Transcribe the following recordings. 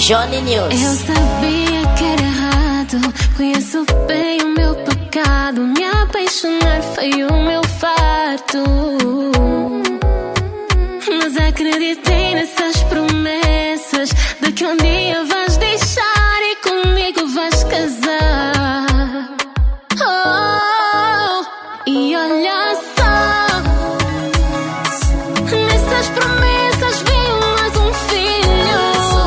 Johnny News. Eu sabia que era errado, conheço bem o meu pecado. Me apaixonar foi o meu fato, mas acreditei nessas promessas de que um dia vais deixar e comigo vais casar. Oh, e olha só, nessas promessas veio mais um filho.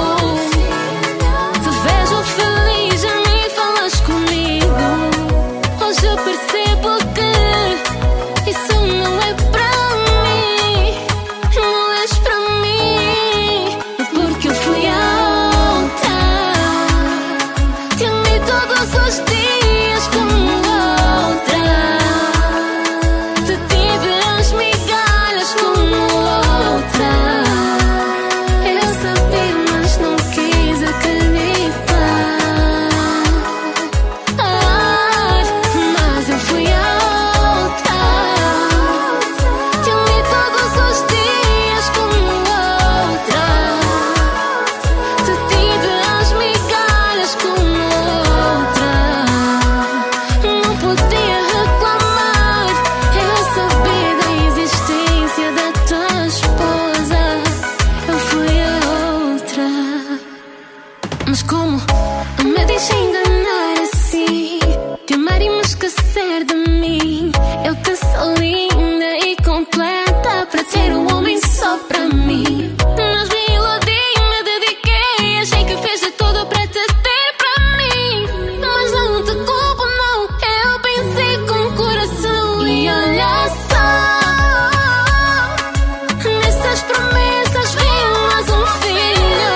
Te vejo feliz, já nem falas comigo. Hoje eu percebo que isso não é pra mim, não és pra mim. Porque eu fui a outra, te amei todos os dias como outra, te tive as migalhas como outra. Eu sabia, mas não quis acreditar. Mas eu fui a outra, te amei todos os dias como outra, te tive as migalhas como outra. Não podia reclamar, eu sabia da existência da tua esposa. Eu fui a outra. Mas como me deixa enganar assim, te amar e me esquecer de mim? Eu que sou linda e completa para ter um homem só para mim. Mas me iludi, me dediquei, achei que fez de tudo para te ter para mim. Mas não te culpo não, eu pensei com o coração. E olha só, nessas promessas veio mais um filho.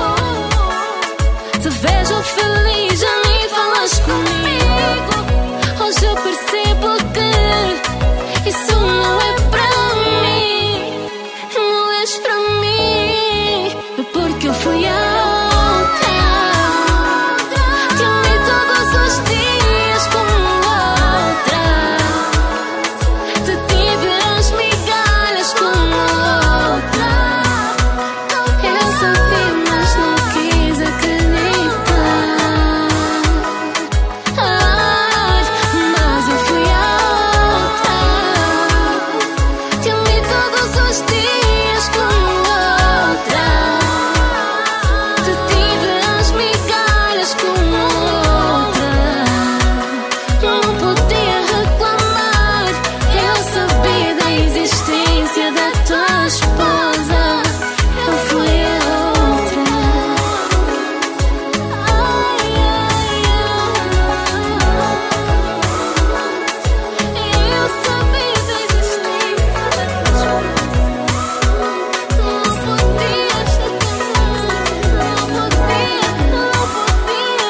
Te vejo feliz, já nem falas comigo. Hoje eu percebo que isso não é pra mim, não és pra mim. Porque eu fui a outra, te amei todos os dias como outra, te tive as migalhas como outra. Eu sabia, mas não quis acreditar. Mas eu fui a outra, te amei todos os dias como outra, te tive as migalhas como outra. Não podia reclamar, eu sabia da existência da tua esposa. Eu fui a outra. Eu sabia da existência da tua esposa. Não podias reclamar, não podia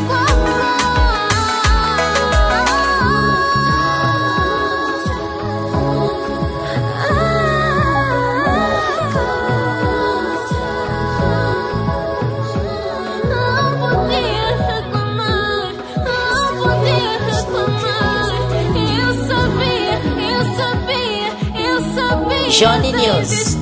reclamar. Eu sabia Johnny News.